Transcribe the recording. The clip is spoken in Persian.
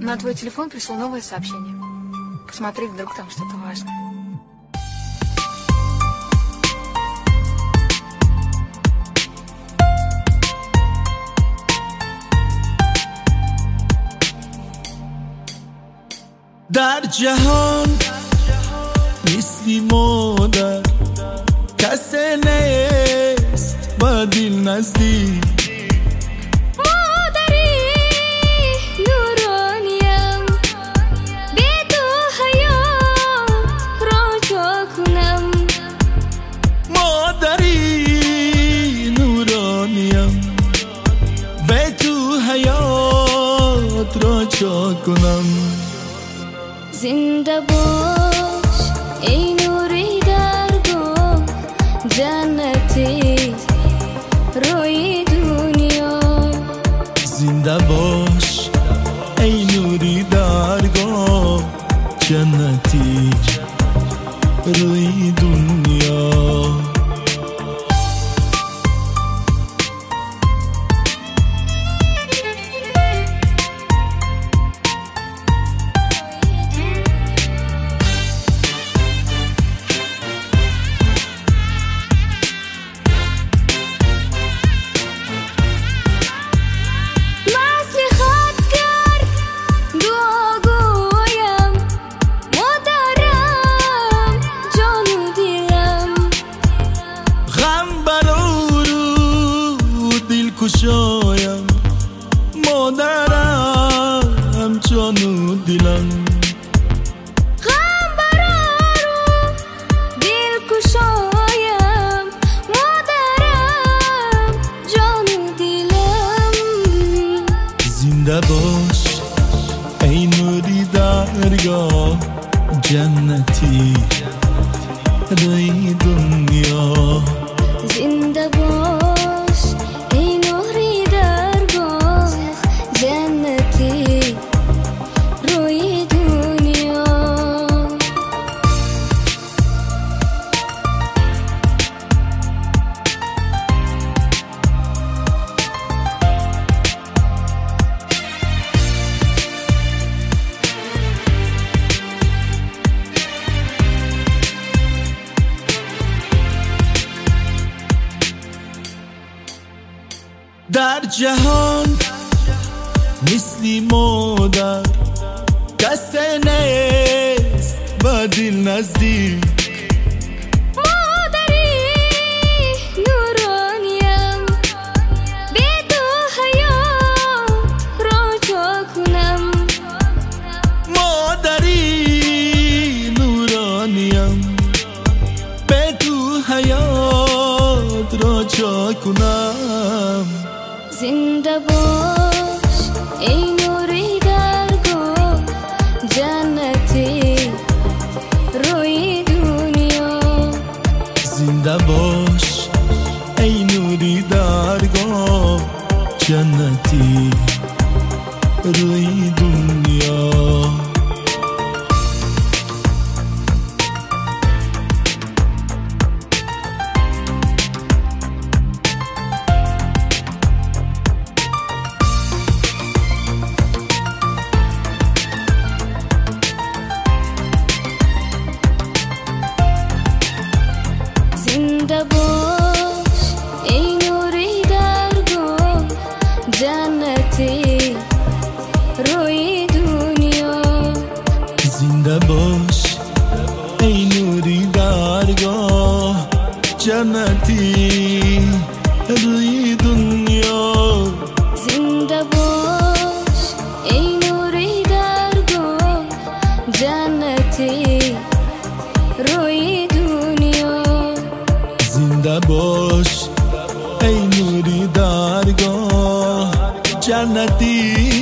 На твой телефон пришло новое сообщение. Посмотри, вдруг там что-то важное. در جهان مثلی مادر کسی نیست با دل نزدیک مادری نورانیم به تو حیات را جا کنم مادری نورانیم به تو حیات را جا کنم زنده باش ای نوری درگاه جنتی روی دنیا زنده باش ای نوری درگاه جنتی روی دنیا کشایم مادرم جان و دلم غم برارو دل کشایم مادرم جان و دلم زنده باش ای نوری درگاه جنتی روی دنیا زنده باش جنتی روی دنیا در جهان مثلی مادر کسی نیست با دل نزدیک مادری نورانیم به تو حیات را جا کنم مادری نورانیم به تو حیات را جا کنم زنده باش ای نوری درگاه جنتی روی دنیا زنده باش ای نوری درگاه جنتی روی دنیا زنده باش ای نوری درگاه جنتی روی دنیا زنده باش ای نوری درگاه جنتی روی دنیا زنده باش ای نوری درگاه جنتی روی دنیا زنده باش ای نوری درگاه جنتی